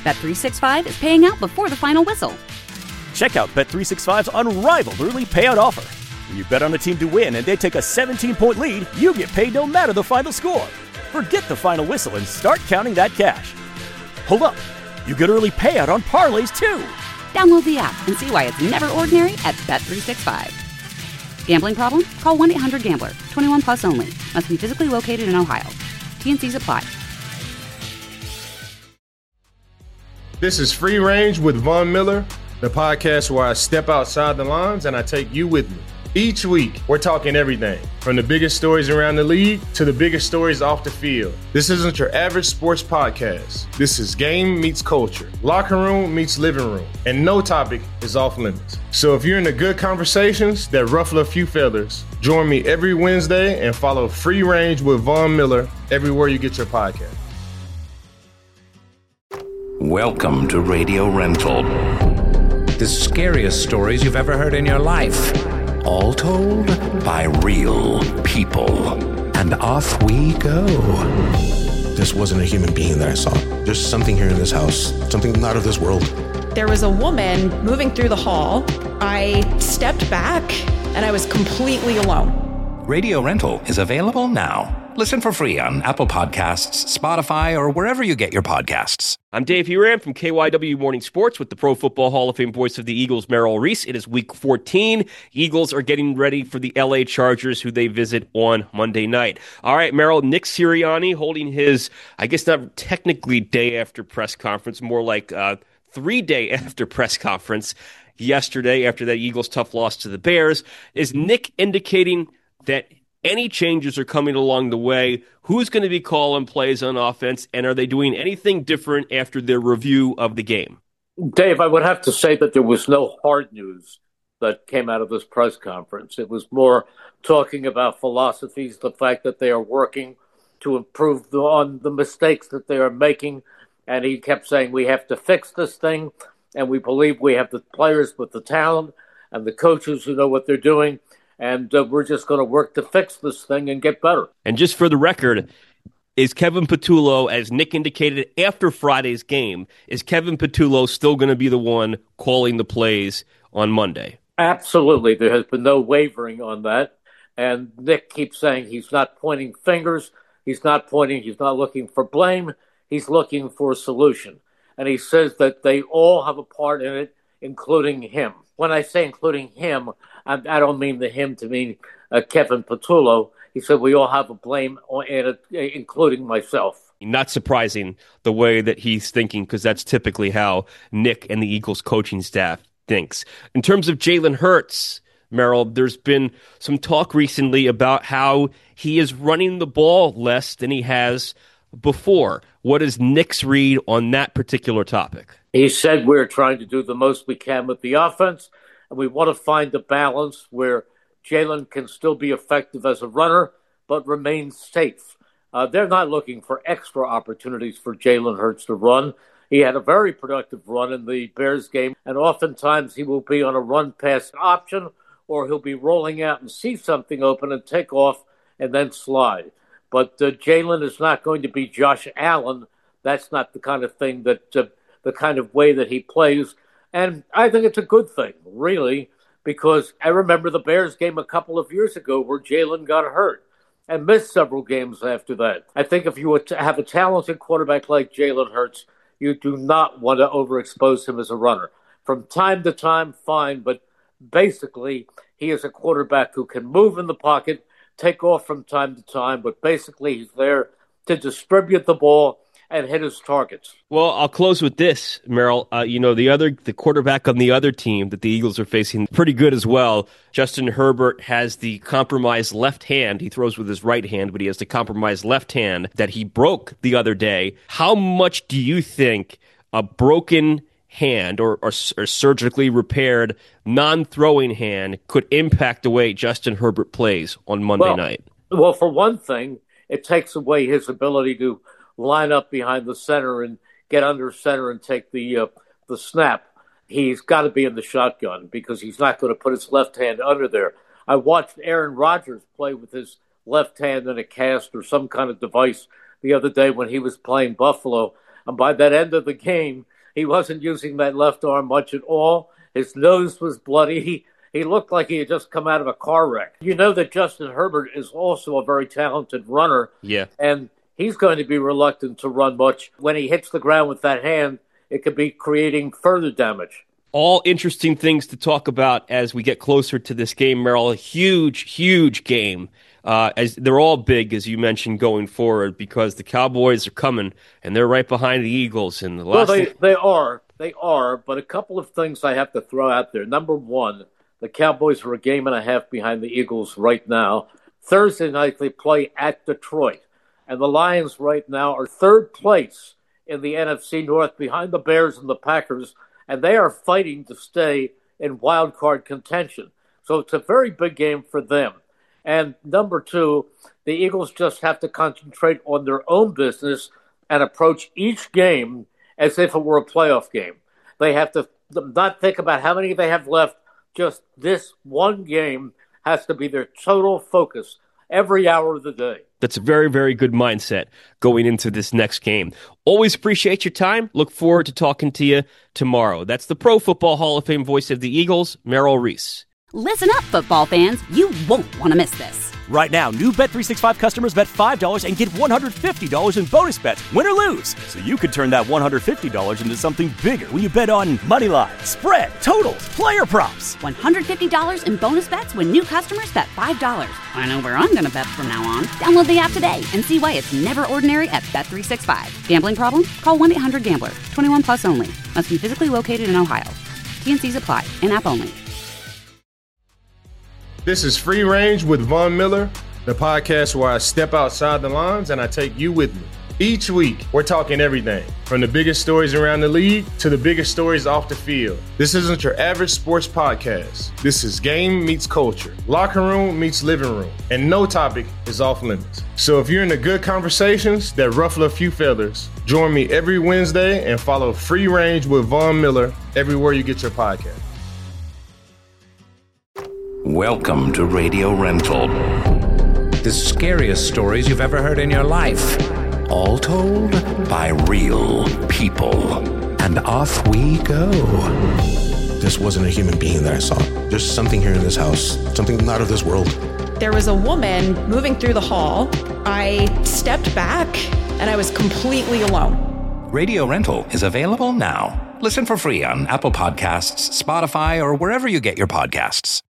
Bet365 is paying out before the final whistle. Check out Bet365's unrivaled early payout offer. When you bet on a team to win and they take a 17-point lead, you get paid no matter the final score. Forget the final whistle and start counting that cash. Hold up. You get early payout on parlays, too. Download the app and see why it's never ordinary at Bet365. Gambling problem? Call 1-800-GAMBLER. 21 plus only. Must be physically located in Ohio. T&Cs apply. This is Free Range with Von Miller, the podcast where I step outside the lines and I take you with me. Each week, we're talking everything from the biggest stories around the league to the biggest stories off the field. This isn't your average sports podcast. This is game meets culture, locker room meets living room, and no topic is off limits. So if you're into good conversations that ruffle a few feathers, join me every Wednesday and follow Free Range with Von Miller everywhere you get your podcast. Welcome to Radio Rental. The scariest stories you've ever heard in your life. All told by real people. And off we go. This wasn't a human being that I saw. There's something here in this house, something not of this world. There was a woman moving through the hall. I stepped back and I was completely alone. Radio Rental is available now. Listen for free on Apple Podcasts, Spotify, or wherever you get your podcasts. I'm Dave Huram from KYW Morning Sports with the Pro Football Hall of Fame voice of the Eagles, Merrill Reese. It is Week 14. Eagles are getting ready for the LA Chargers, who they visit on Monday night. All right, Merrill, Nick Sirianni holding his, I guess not technically day after press conference, more like 3 day after press conference yesterday after that Eagles' tough loss to the Bears. Is Nick indicating that any changes are coming along the way? Who's going to be calling plays on offense? And are they doing anything different after their review of the game? Dave, I would have to say that there was no hard news that came out of this press conference. It was more talking about philosophies, the fact that they are working to improve on the mistakes that they are making. And he kept saying, we have to fix this thing. And we believe we have the players with the talent and the coaches who know what they're doing. And we're just going to work to fix this thing and get better. And just for the record, is Kevin Patullo, as Nick indicated after Friday's game, is Kevin Patullo still going to be the one calling the plays on Monday? Absolutely. There has been no wavering on that. And Nick keeps saying he's not pointing fingers. He's not looking for blame. He's looking for a solution. And he says that they all have a part in it, including him. When I say including him, I don't mean the him to mean Kevin Patullo. He said we all have a blame in it, including myself. Not surprising the way that he's thinking, because that's typically how Nick and the Eagles coaching staff thinks. In terms of Jalen Hurts, Merrill, there's been some talk recently about how he is running the ball less than he has before. What is Nick's read on that particular topic? He said we're trying to do the most we can with the offense, and we want to find a balance where Jalen can still be effective as a runner, but remain safe. They're not looking for extra opportunities for Jalen Hurts to run. He had a very productive run in the Bears game, and oftentimes he will be on a run-pass option, or he'll be rolling out and see something open and take off and then slide. But Jalen is not going to be Josh Allen. That's not the kind of thing that the kind of way that he plays. And I think it's a good thing, really, because I remember the Bears game a couple of years ago where Jalen got hurt and missed several games after that. I think if you were to have a talented quarterback like Jalen Hurts, you do not want to overexpose him as a runner. From time to time, fine, but basically he is a quarterback who can move in the pocket, take off from time to time, but basically he's there to distribute the ball and hit his targets. Well, I'll close with this, Merrill. The quarterback on the other team that the Eagles are facing, pretty good as well. Justin Herbert has the compromised left hand. He throws with his right hand, but he has the compromised left hand that he broke the other day. How much do you think a broken hand or surgically repaired non-throwing hand could impact the way Justin Herbert plays on Monday night? Well, for one thing, it takes away his ability to line up behind the center and get under center and take the snap. He's got to be in the shotgun because he's not going to put his left hand under there. I watched Aaron Rodgers play with his left hand in a cast or some kind of device the other day when he was playing Buffalo. And by that end of the game, He wasn't using that left arm much at all. His nose was bloody. He looked like he had just come out of a car wreck. You know that Justin Herbert is also a very talented runner. Yeah. And he's going to be reluctant to run much. When he hits the ground with that hand, it could be creating further damage. All interesting things to talk about as we get closer to this game, Merrill. A huge game. As they're all big, as you mentioned, going forward, because the Cowboys are coming and they're right behind the Eagles. And the last they are. But a couple of things I have to throw out there. Number one, the Cowboys are a game and a half behind the Eagles right now. Thursday night they play at Detroit, and the Lions right now are third place in the NFC North behind the Bears and the Packers, and they are fighting to stay in wild card contention. So it's a very big game for them. And number two, the Eagles just have to concentrate on their own business and approach each game as if it were a playoff game. They have to not think about how many they have left. Just this one game has to be their total focus every hour of the day. That's a very, very good mindset going into this next game. Always appreciate your time. Look forward to talking to you tomorrow. That's the Pro Football Hall of Fame voice of the Eagles, Merrill Reese. Listen up, football fans. You won't want to miss this. Right now, new Bet365 customers bet $5 and get $150 in bonus bets, win or lose. So you could turn that $150 into something bigger when you bet on money line, spread, totals, player props. $150 in bonus bets when new customers bet $5. I know where I'm going to bet from now on. Download the app today and see why it's never ordinary at Bet365. Gambling problem? Call 1-800-GAMBLER. 21 plus only. Must be physically located in Ohio. T&Cs apply. In-app only. This is Free Range with Von Miller, the podcast where I step outside the lines and I take you with me. Each week, we're talking everything from the biggest stories around the league to the biggest stories off the field. This isn't your average sports podcast. This is game meets culture, locker room meets living room, and no topic is off limits. So if you're into good conversations that ruffle a few feathers, join me every Wednesday and follow Free Range with Von Miller everywhere you get your podcast. Welcome to Radio Rental. The scariest stories you've ever heard in your life. All told by real people. And off we go. This wasn't a human being that I saw. There's something here in this house, something not of this world. There was a woman moving through the hall. I stepped back and I was completely alone. Radio Rental is available now. Listen for free on Apple Podcasts, Spotify, or wherever you get your podcasts.